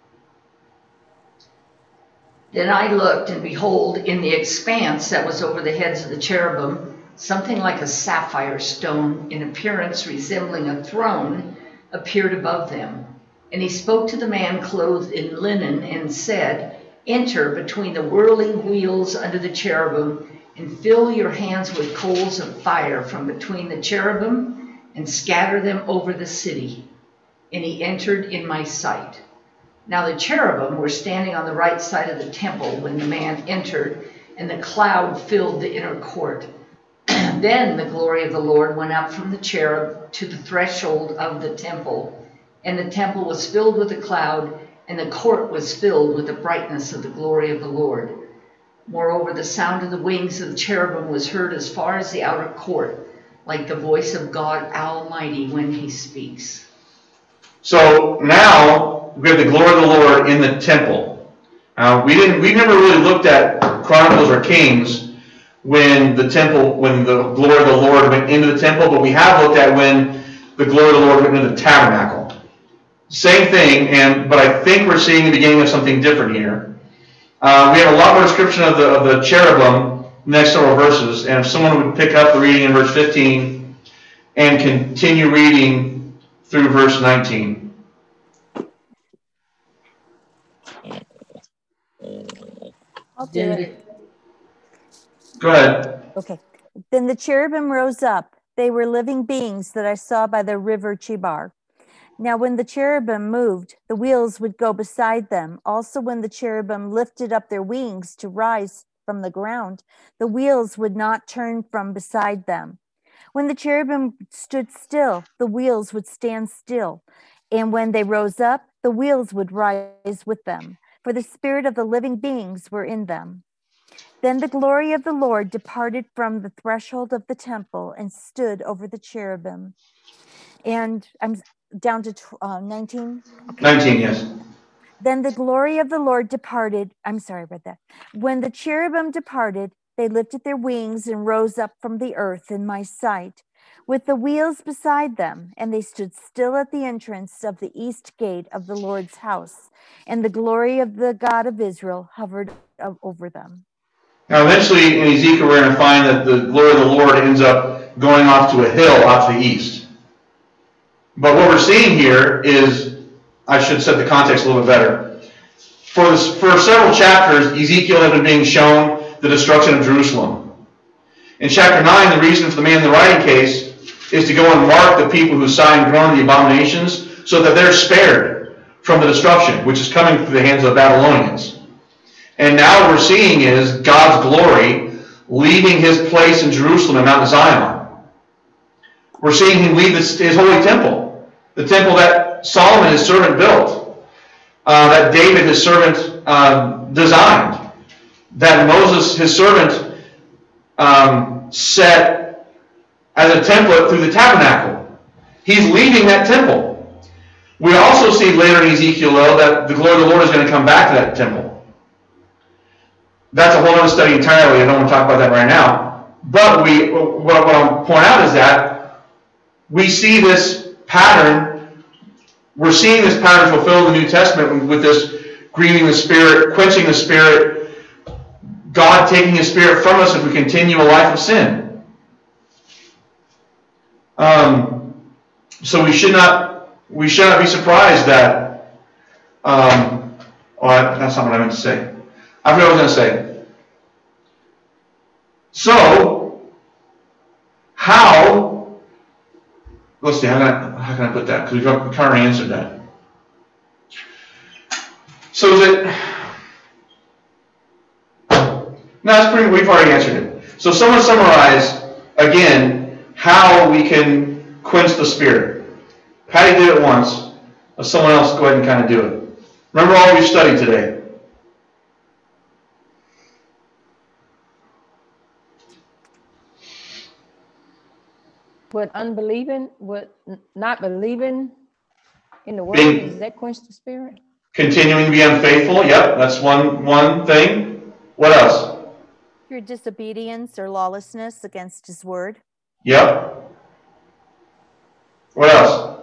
Then I looked, and behold, in the expanse that was over the heads of the cherubim, something like a sapphire stone, in appearance resembling a throne, appeared above them. And he spoke to the man clothed in linen and said, Enter between the whirling wheels under the cherubim, and fill your hands with coals of fire from between the cherubim, and scatter them over the city. And he entered in my sight. Now the cherubim were standing on the right side of the temple when the man entered, and the cloud filled the inner court. Then the glory of the Lord went up from the cherub to the threshold of the temple, and the temple was filled with a cloud, and the court was filled with the brightness of the glory of the Lord. Moreover, the sound of the wings of the cherubim was heard as far as the outer court, like the voice of God Almighty when he speaks. So now we have the glory of the Lord in the temple. Now we didn't. We never really looked at Chronicles or Kings when the temple, when the glory of the Lord went into the temple, but we have looked at when the glory of the Lord went into the tabernacle. Same thing, and but I think we're seeing the beginning of something different here. Uh, we have a lot more description of the of the cherubim next several verses, and if someone would pick up the reading in verse fifteen and continue reading through verse nineteen. I'll do it. Go ahead. Okay. Then the cherubim rose up. They were living beings that I saw by the river Chebar. Now when the cherubim moved, the wheels would go beside them. Also when the cherubim lifted up their wings to rise from the ground, the wheels would not turn from beside them. When the cherubim stood still, the wheels would stand still. And when they rose up, the wheels would rise with them, for the spirit of the living beings were in them. Then the glory of the Lord departed from the threshold of the temple and stood over the cherubim. And I'm down to uh, nineteen. Okay. nineteen, yes. Then the glory of the Lord departed. I'm sorry, I read that. When the cherubim departed, they lifted their wings and rose up from the earth in my sight, with the wheels beside them, and they stood still at the entrance of the east gate of the Lord's house, and the glory of the God of Israel hovered over them. Now, eventually in Ezekiel, we're going to find that the glory of the Lord ends up going off to a hill off to the east. But what we're seeing here is, I should set the context a little bit better. For, this, for several chapters, Ezekiel had been being shown the destruction of Jerusalem. In chapter nine, the reason for the man in the writing case is to go and mark the people who sighed and groaned the abominations so that they're spared from the destruction, which is coming through the hands of the Babylonians. And now what we're seeing is God's glory leaving his place in Jerusalem and Mount Zion. We're seeing him leave his, his holy temple, the temple that Solomon, his servant, built, uh, that David, his servant, uh, designed, that Moses, his servant, um, set as a template through the tabernacle. He's leaving that temple. We also see later in Ezekiel, though, that the glory of the Lord is going to come back to that temple. That's a whole other study entirely. I don't want to talk about that right now. But we, what, what I'll point out is that we see this pattern. We're seeing this pattern fulfilled in the New Testament with this grieving the Spirit, quenching the Spirit, God taking His Spirit from us if we continue a life of sin. Um, so we should not we should not be surprised that. Um, oh, that's not what I meant to say. I forgot what I was going to say. So, how, let's see, how can I, how can I put that? Because we've kind of already answered that. So that, no, that's pretty, we've already answered it. So someone summarize, again, how we can quench the Spirit. Patty did it once. Let someone else go ahead and kind of do it. Remember all we've studied today. Would unbelieving, would not believing in the word, Being, does that quench the Spirit? Continuing to be unfaithful, yep, that's one one thing. What else? Your disobedience or lawlessness against his word. Yep. What else?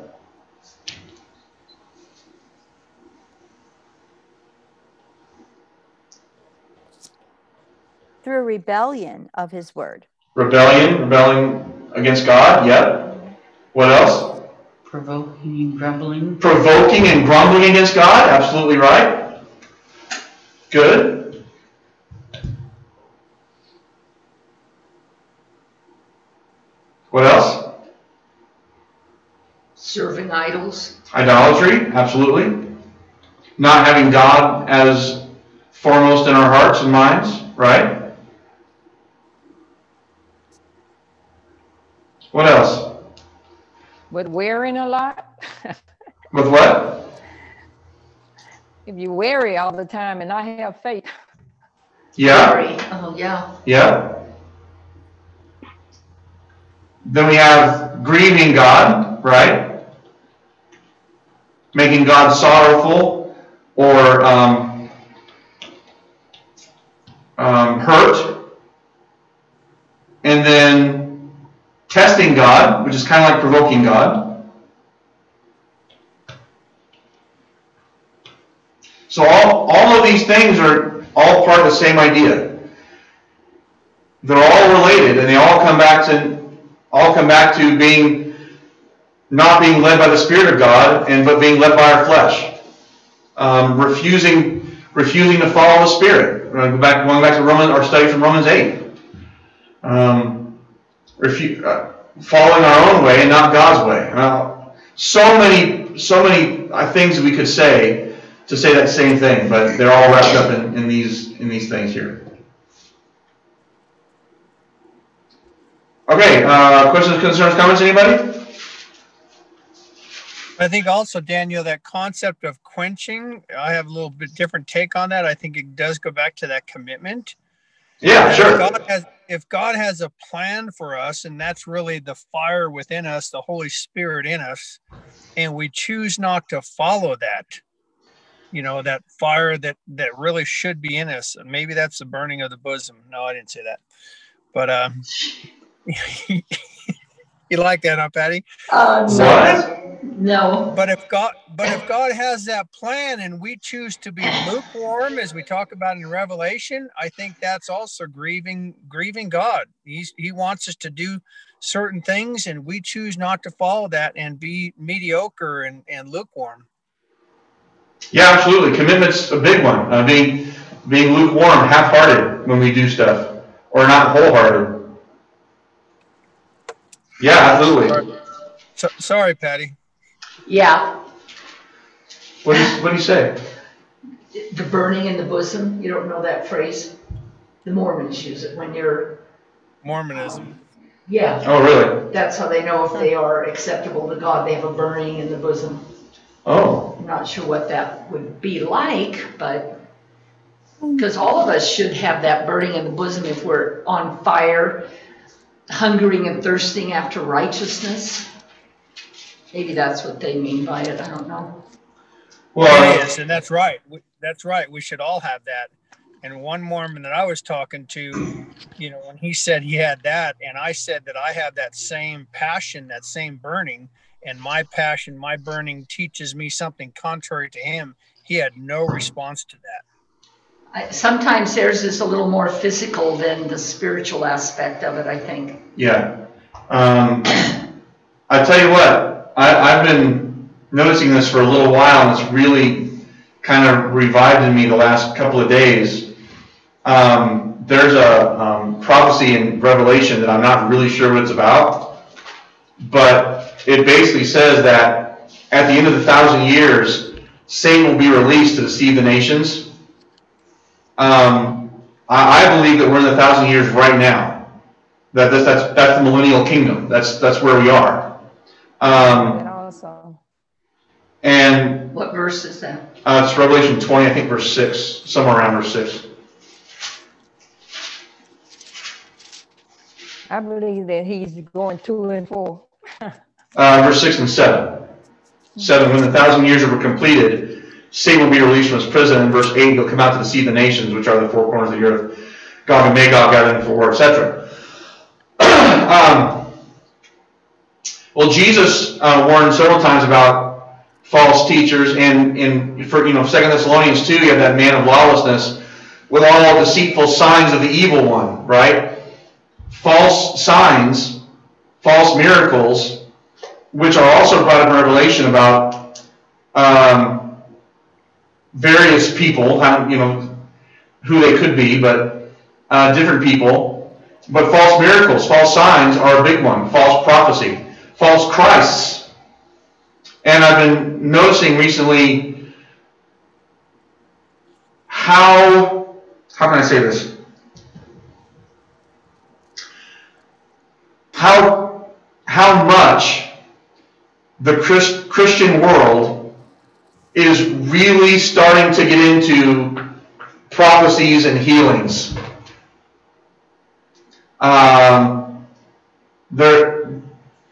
Through rebellion of his word. Rebellion, rebelling against God, yep. What else? Provoking and grumbling. Provoking and grumbling against God, absolutely right. Good. What else? Serving idols. Idolatry, absolutely. Not having God as foremost in our hearts and minds, right? What else? With wearing a lot. With what? If you worry all the time and not have faith. Yeah. Worry. Oh, yeah. Yeah. Then we have grieving God, right? Making God sorrowful or um, um, hurt. And then testing God, which is kind of like provoking God. So all, all of these things are all part of the same idea. They're all related, and they all come back to all come back to being not being led by the Spirit of God, and but being led by our flesh, um, refusing refusing to follow the Spirit. Going back going back to Roman our study from Romans eight, um, refu- uh, following our own way and not God's way. Uh, so many so many uh, things we could say to say that same thing, but they're all wrapped up in, in these in these things here. Okay, uh, questions, concerns, comments, anybody? I think also, Daniel, that concept of quenching, I have a little bit different take on that. I think it does go back to that commitment. Yeah, that sure. If God has, if God has a plan for us, and that's really the fire within us, the Holy Spirit in us, and we choose not to follow that, you know, that fire that, that really should be in us. And maybe that's the burning of the bosom. No, I didn't say that. But, uh, you like that, huh, Patty? Uh, So, what? No. But if God, but if God has that plan and we choose to be lukewarm, as we talk about in Revelation, I think that's also grieving, grieving God. He's, he wants us to do certain things, and we choose not to follow that and be mediocre and, and lukewarm. Yeah, absolutely. Commitment's a big one. Uh, being being lukewarm, half-hearted when we do stuff, or not wholehearted. Yeah, absolutely. Sorry, so, sorry Patty. Yeah. What do you, what do you say? The burning in the bosom. You don't know that phrase? The Mormons use it when you're. Mormonism. Um, yeah. Oh, really? That's how they know if they are acceptable to God. They have a burning in the bosom. Oh. I'm not sure what that would be like, but because all of us should have that burning in the bosom if we're on fire, hungering and thirsting after righteousness. Maybe that's what they mean by it. I don't know. Well, it is, and that's right. We, that's right. We should all have that. And one Mormon that I was talking to, you know, when he said he had that, and I said that I have that same passion, that same burning, and my passion, my burning teaches me something contrary to him, he had no response to that. I, sometimes theirs is a little more physical than the spiritual aspect of it, I think. Yeah. Um, I tell you what, I, I've been noticing this for a little while, and it's really kind of revived in me the last couple of days. Um, there's a um, prophecy in Revelation that I'm not really sure what it's about, but it basically says that at the end of the thousand years, Satan will be released to deceive the nations. Um, I, I believe that we're in the thousand years right now. That that's that's, that's the millennial kingdom. That's that's where we are. Um, awesome. And what verse is that? Uh, it's Revelation twenty, I think, verse six, somewhere around verse six. I believe that he's going two and four. uh, verse six and seven. Seven, when the thousand years were completed, Satan will be released from his prison. In verse eight, he'll come out to deceive the nations, which are the four corners of the earth. Gog and Magog gathered in for war, et cetera. um, well, Jesus uh, warned several times about false teachers, and in for you know Second Thessalonians two, you have that man of lawlessness with all deceitful signs of the evil one, right? False signs, false miracles, which are also brought up in Revelation about um, various people, how, you know, who they could be, but uh, different people. But false miracles, false signs are a big one. False prophecy, false Christs. And I've been noticing recently how, how can I say this? How how much the Christ, Christian world is really starting to get into prophecies and healings. Um, there,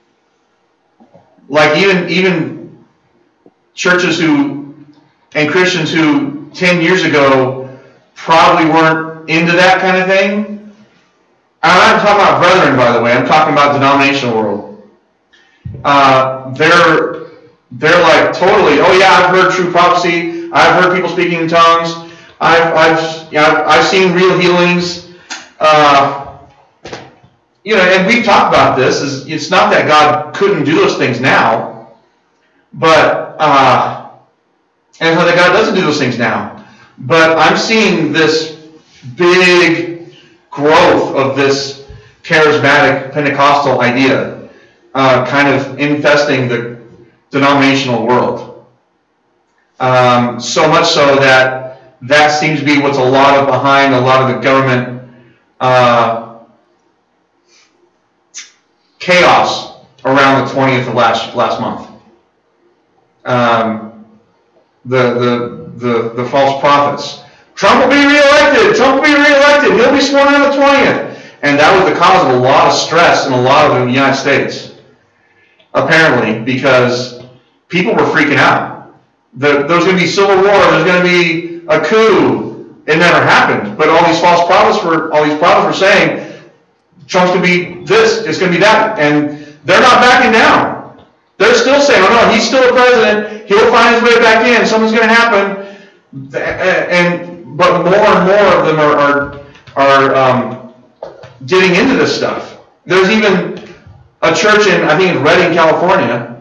like even even churches who and Christians who ten years ago probably weren't into that kind of thing. I'm not talking about brethren, by the way. I'm talking about denominational world. Uh, they're they're like totally. Oh yeah, I've heard true prophecy. I've heard people speaking in tongues. I've I've yeah, I've, I've seen real healings. Uh, you know, and we've talked about this. Is it's not that God couldn't do those things now, but uh, and that God doesn't do those things now. But I'm seeing this big growth of this charismatic Pentecostal idea, uh, kind of infesting the denominational world. Um, so much so that that seems to be what's a lot of behind a lot of the government uh, chaos around the twentieth of last last month. Um, the, the the the false prophets. Trump will be reelected. Trump will be reelected. He'll be sworn in on the twentieth. And that was the cause of a lot of stress in a lot of the United States, apparently, because people were freaking out. The, there's going to be civil war. There's going to be a coup. It never happened. But all these false prophets were, all these prophets were saying, Trump's going to be this, it's going to be that. And they're not backing down. They're still saying, oh no, he's still a president. He'll find his way back in. Something's going to happen. And but more and more of them are are, are um, getting into this stuff. There's even a church in, I think in Redding, California,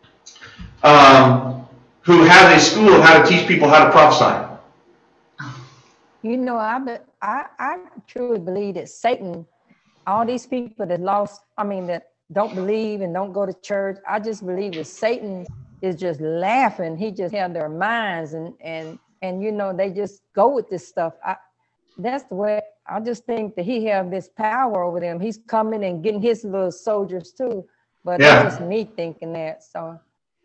um, who has a school of how to teach people how to prophesy. You know, I, be, I, I truly believe that Satan, all these people that lost, I mean, that don't believe and don't go to church, I just believe that Satan is just laughing. He just have their minds and, and, and you know, they just go with this stuff. I, that's the way, I just think that he have this power over them. He's coming and getting his little soldiers too. But Yeah. that's just me thinking that. So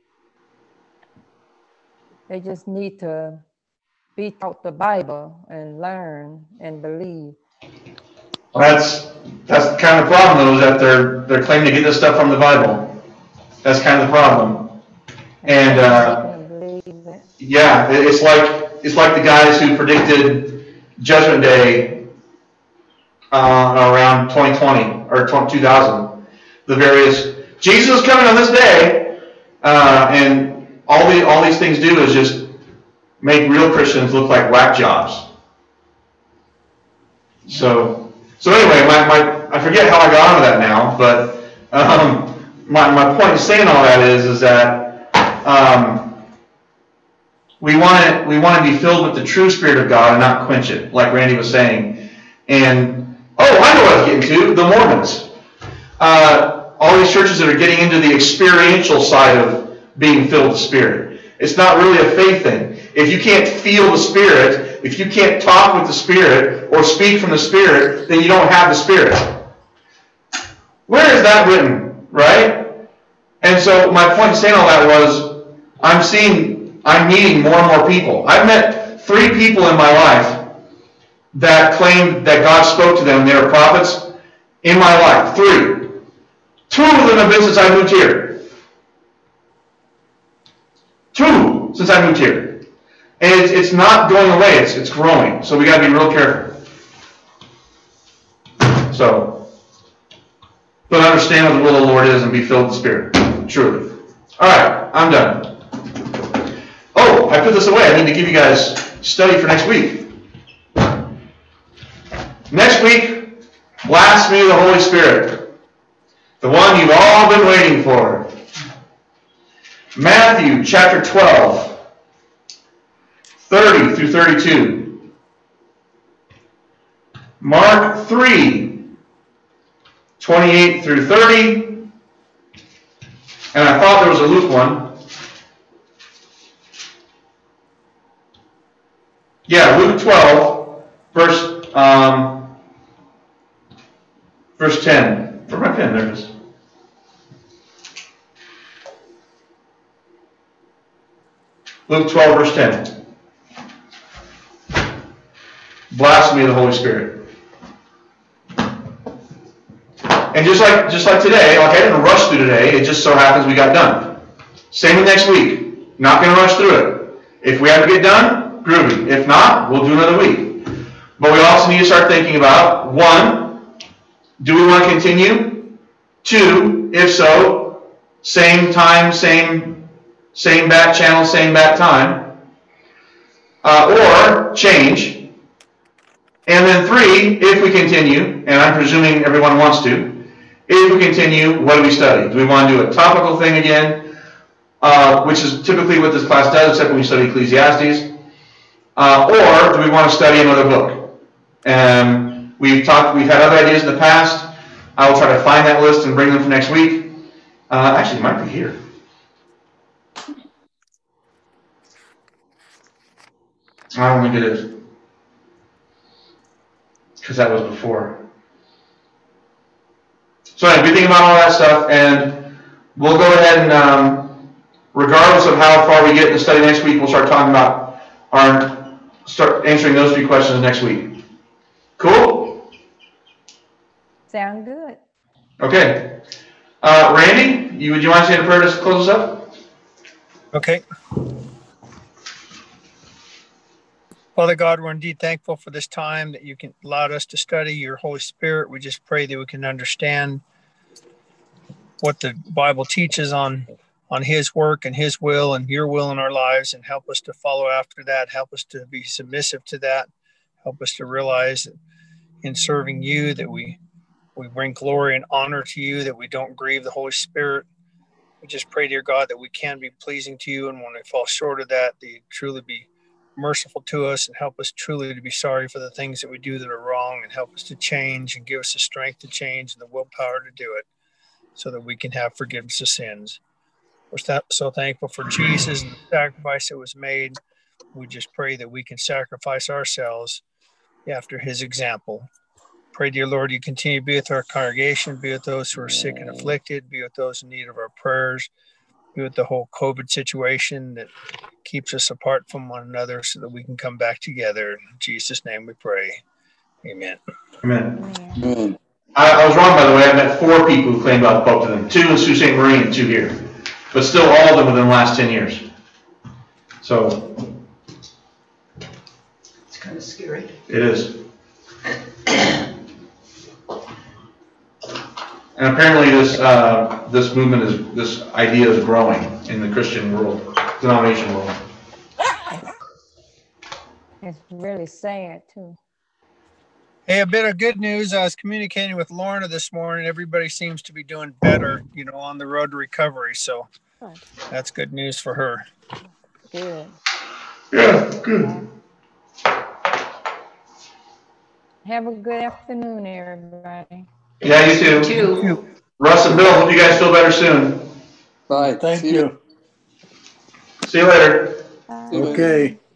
they just need to be taught the Bible and learn and believe. That's that's kind of the problem, though, is that they're they're claiming to get this stuff from the Bible. That's kind of the problem. And uh, yeah, it's like it's like the guys who predicted Judgment Day uh, around twenty twenty or two thousand. The various Jesus is coming on this day, uh, and all the all these things do is just make real Christians look like whack jobs. So, so anyway, my, my I forget how I got onto that now, but um, my my point in saying all that is is that um, we want to we want to be filled with the true Spirit of God and not quench it, like Randy was saying. And oh, I know what I was getting to: the Mormons, uh, all these churches that are getting into the experiential side of being filled with the Spirit. It's not really a faith thing. If you can't feel the Spirit, if you can't talk with the Spirit or speak from the Spirit, then you don't have the Spirit. Where is that written, right? And so my point in saying all that was, I'm seeing, I'm meeting more and more people. I've met three people in my life that claimed that God spoke to them. They were prophets in my life. Three. Two of them have been since I moved here. Two since I moved here. And it's, it's not going away, it's, it's growing. So we got to be real careful. So, but understand what the will of the Lord is and be filled with the Spirit. Truly. All right, I'm done. Oh, I put this away. I need to give you guys study for next week. Next week, blasphemy of the Holy Spirit. The one you've all been waiting for. Matthew chapter twelve. thirty through thirty-two. Mark three, twenty-eight through thirty. And I thought there was a Luke one. Yeah, Luke twelve, verse um, verse ten. Where's my pen? There it is. Luke twelve, verse ten. Blasphemy of the Holy Spirit. And just like just like today, like I didn't rush through today, it just so happens we got done. Same with next week. Not going to rush through it. If we have to get done, groovy. If not, we'll do another week. But we also need to start thinking about, one, do we want to continue? Two, if so, same time, same same back channel, same back time. Uh, or change. And then three, if we continue, and I'm presuming everyone wants to, if we continue, what do we study? Do we want to do a topical thing again, uh, which is typically what this class does, except when we study Ecclesiastes, uh, or do we want to study another book? Um, we've talked, we've had other ideas in the past. I will try to find that list and bring them for next week. Uh, actually, it might be here. I don't think it is, because that was before. So anyway, we think about all that stuff, and we'll go ahead and, um, regardless of how far we get in the study next week, we'll start talking about our, start answering those three questions next week. Cool? Sound good. Okay. Uh, Randy, you, would you mind saying a prayer to close us up? Okay. Father God, we're indeed thankful for this time that you can allowed us to study your Holy Spirit. We just pray that we can understand what the Bible teaches on, on his work and his will and your will in our lives, and help us to follow after that. Help us to be submissive to that. Help us to realize that in serving you that we, we bring glory and honor to you, that we don't grieve the Holy Spirit. We just pray, dear God, that we can be pleasing to you, and when we fall short of that, that you truly be merciful to us and help us truly to be sorry for the things that we do that are wrong, and help us to change and give us the strength to change and the willpower to do it so that we can have forgiveness of sins. We're so thankful for Jesus and the sacrifice that was made. We just pray that we can sacrifice ourselves after his example. Pray, dear Lord, you continue to be with our congregation, be with those who are sick and afflicted, be with those in need of our prayers, be with the whole COVID situation that keeps us apart from one another so that we can come back together. In Jesus' name we pray. Amen. Amen. Amen. I, I was wrong, by the way. I met four people who claimed God spoke to them. Two in Sault Ste. Marie and two here. But still all of them within the last ten years. So. It's kind of scary. It is. And apparently this uh, this movement is, this idea is growing in the Christian world, denomination world. It's really sad too. Hey, a bit of good news. I was communicating with Lorna this morning. Everybody seems to be doing better, you know, on the road to recovery. So Good. that's good news for her. Good. Yeah, good. Have a good afternoon, everybody. Yeah, you too. Two. Russ and Bill, hope you guys feel better soon. Bye. Thank See you. See you later. Bye. See you later. Okay.